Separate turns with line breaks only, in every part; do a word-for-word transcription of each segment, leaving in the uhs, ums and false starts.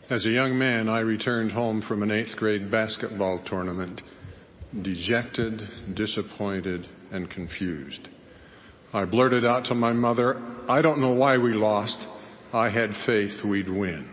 As a young man, I returned home from an eighth grade basketball tournament, dejected, disappointed, and confused. I blurted out to my mother, "I don't know why we lost. I had faith we'd win."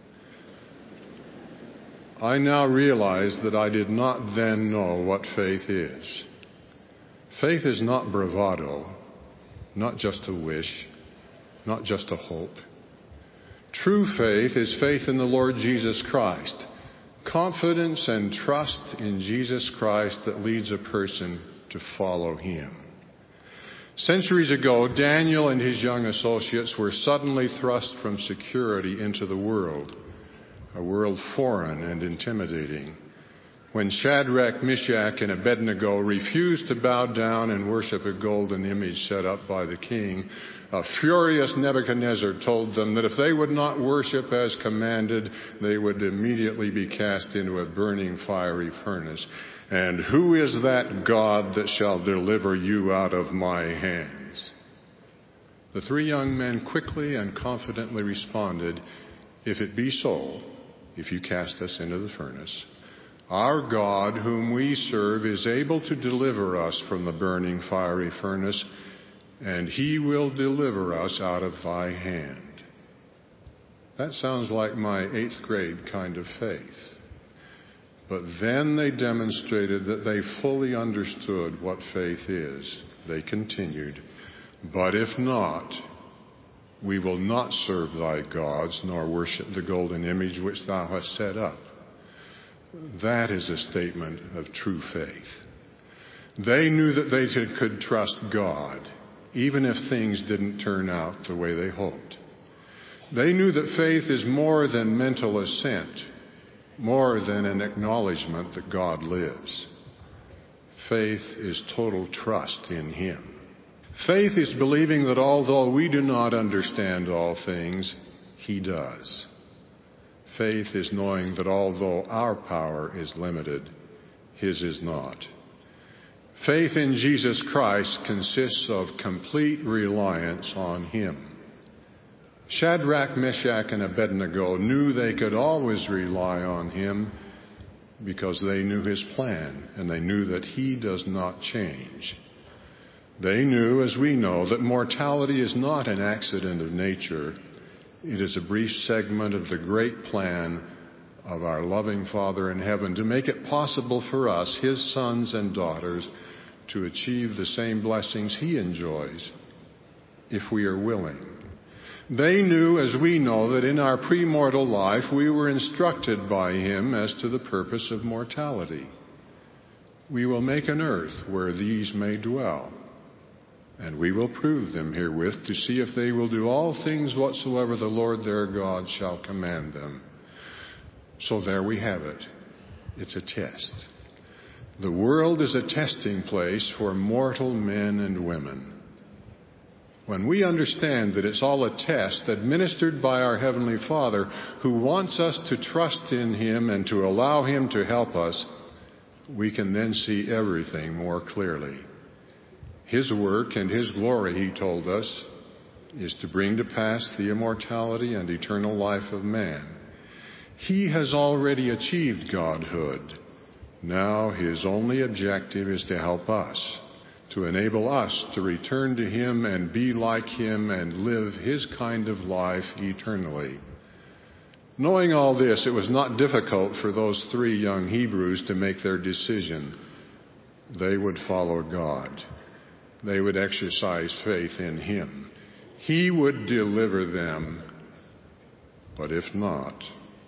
I now realize that I did not then know what faith is. Faith is not bravado, not just a wish, not just a hope. True faith is faith in the Lord Jesus Christ, confidence and trust in Jesus Christ that leads a person to follow Him. Centuries ago, Daniel and his young associates were suddenly thrust from security into the world, a world foreign and intimidating. When Shadrach, Meshach, and Abednego refused to bow down and worship a golden image set up by the king, a furious Nebuchadnezzar told them that if they would not worship as commanded, they would immediately be cast into a burning fiery furnace. "And who is that God that shall deliver you out of my hands?" The three young men quickly and confidently responded, "If it be so, if you cast us into the furnace, our God whom we serve is able to deliver us from the burning fiery furnace, and He will deliver us out of thy hand." That sounds like my eighth grade kind of faith. But then they demonstrated that they fully understood what faith is. They continued, "But if not, we will not serve thy gods, nor worship the golden image which thou hast set up." That is a statement of true faith. They knew that they could trust God, even if things didn't turn out the way they hoped. They knew that faith is more than mental assent, more than an acknowledgement that God lives. Faith is total trust in Him. Faith is believing that although we do not understand all things, He does. Faith is knowing that although our power is limited, His is not. Faith in Jesus Christ consists of complete reliance on Him. Shadrach, Meshach, and Abednego knew they could always rely on Him because they knew His plan, and they knew that He does not change. They knew, as we know, that mortality is not an accident of nature. It is a brief segment of the great plan of our loving Father in heaven to make it possible for us, His sons and daughters, to achieve the same blessings He enjoys if we are willing. They knew, as we know, that in our premortal life we were instructed by Him as to the purpose of mortality. We will make an earth where these may dwell, and we will prove them herewith to see if they will do all things whatsoever the Lord their God shall command them. So there we have it. It's a test. The world is a testing place for mortal men and women. When we understand that it's all a test administered by our Heavenly Father, who wants us to trust in Him and to allow Him to help us, we can then see everything more clearly. His work and His glory, He told us, is to bring to pass the immortality and eternal life of man. He has already achieved Godhood. Now His only objective is to help us, to enable us to return to Him and be like Him and live His kind of life eternally. Knowing all this, it was not difficult for those three young Hebrews to make their decision. They would follow God. They would exercise faith in Him. He would deliver them, but if not,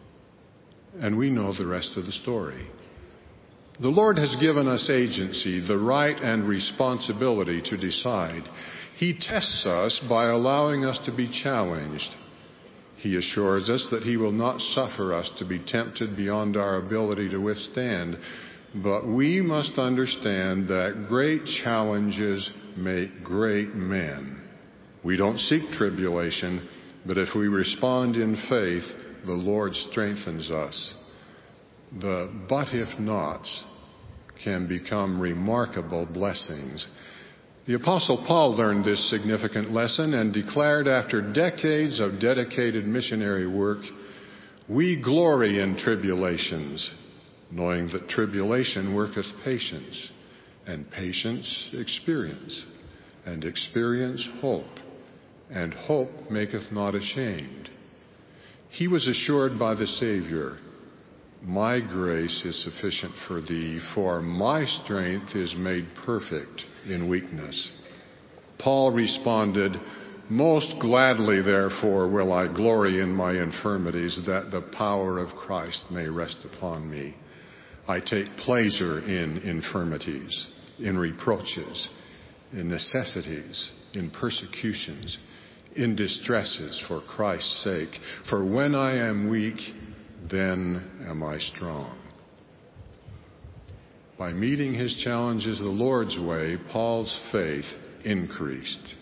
and we know the rest of the story. The Lord has given us agency, the right and responsibility to decide. He tests us by allowing us to be challenged. He assures us that He will not suffer us to be tempted beyond our ability to withstand. But we must understand that great challenges make great men. We don't seek tribulation, but if we respond in faith, the Lord strengthens us. The but if nots can become remarkable blessings. The Apostle Paul learned this significant lesson and declared after decades of dedicated missionary work, We glory in tribulations, knowing that tribulation worketh patience, and patience experience, and experience hope, and hope maketh not ashamed. He was assured by the Savior, my grace is sufficient for thee, for my strength is made perfect in weakness. Paul responded, most gladly, therefore, will I glory in my infirmities, that the power of Christ may rest upon me. I take pleasure in infirmities, in reproaches, in necessities, in persecutions, in distresses for Christ's sake. For when I am weak, then am I strong. By meeting his challenges the Lord's way, Paul's faith increased.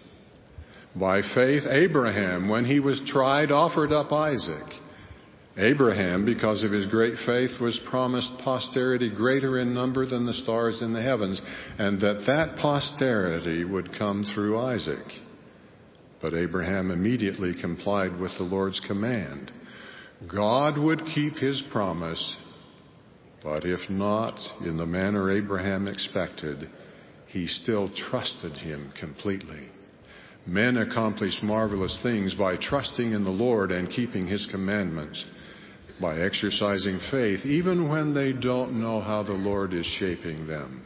By faith, Abraham, when he was tried, offered up Isaac. Abraham, because of his great faith, was promised posterity greater in number than the stars in the heavens, and that that posterity would come through Isaac. But Abraham immediately complied with the Lord's command. God would keep his promise, but if not in the manner Abraham expected, he still trusted him completely. Men accomplish marvelous things by trusting in the Lord and keeping his commandments, by exercising faith even when they don't know how the Lord is shaping them.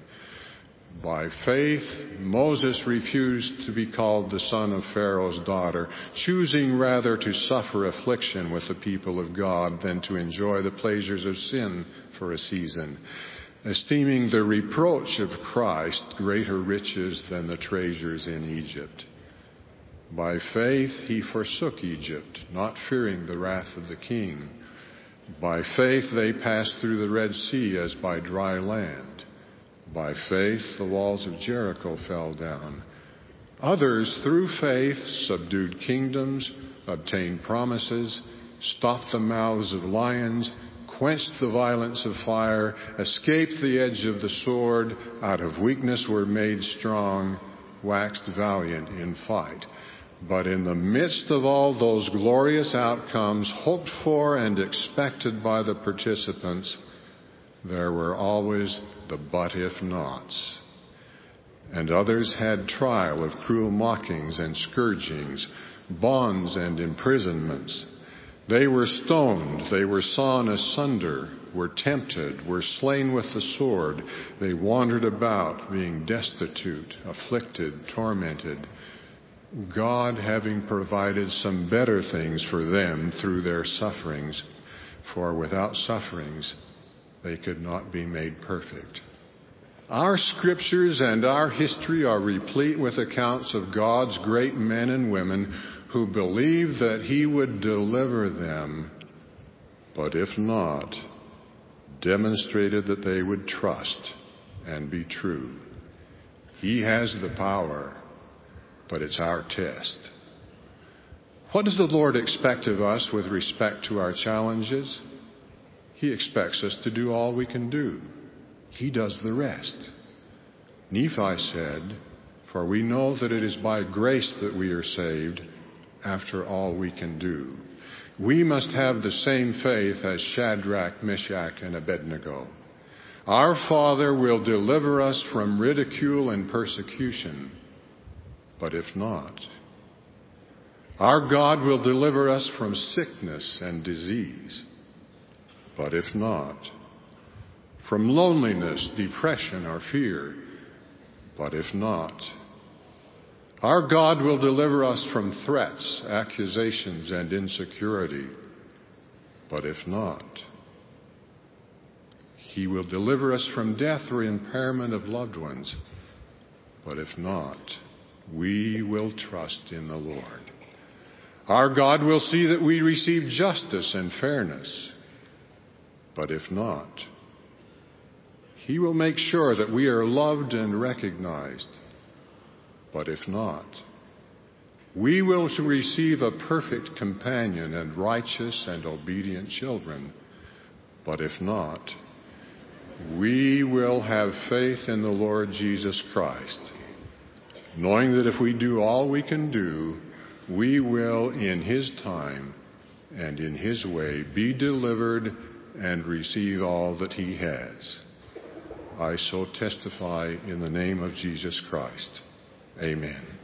By faith, Moses refused to be called the son of Pharaoh's daughter, choosing rather to suffer affliction with the people of God than to enjoy the pleasures of sin for a season, esteeming the reproach of Christ greater riches than the treasures in Egypt. By faith, he forsook Egypt, not fearing the wrath of the king. By faith, they passed through the Red Sea as by dry land. By faith, the walls of Jericho fell down. Others, through faith, subdued kingdoms, obtained promises, stopped the mouths of lions, quenched the violence of fire, escaped the edge of the sword, out of weakness were made strong, waxed valiant in fight. But in the midst of all those glorious outcomes, hoped for and expected by the participants, there were always the but if nots. And others had trial of cruel mockings and scourgings, bonds and imprisonments. They were stoned, they were sawn asunder, were tempted, were slain with the sword. They wandered about, being destitute, afflicted, tormented, God having provided some better things for them through their sufferings, for without sufferings they could not be made perfect. Our scriptures and our history are replete with accounts of God's great men and women who believed that He would deliver them, but if not, demonstrated that they would trust and be true. He has the power, but it's our test. What does the Lord expect of us with respect to our challenges? He expects us to do all we can do. He does the rest. Nephi said, "For we know that it is by grace that we are saved, after all we can do." We must have the same faith as Shadrach, Meshach, and Abednego. Our Father will deliver us from ridicule and persecution, but if not, our God will deliver us from sickness and disease, but if not, from loneliness, depression, or fear, but if not, our God will deliver us from threats, accusations, and insecurity, but if not, He will deliver us from death or impairment of loved ones, but if not, we will trust in the Lord. Our God will see that we receive justice and fairness, but if not, He will make sure that we are loved and recognized, but if not, we will receive a perfect companion and righteous and obedient children, but if not, we will have faith in the Lord Jesus Christ, knowing that if we do all we can do, we will, in His time, and in His way be delivered and receive all that He has. I so testify in the name of Jesus Christ. Amen.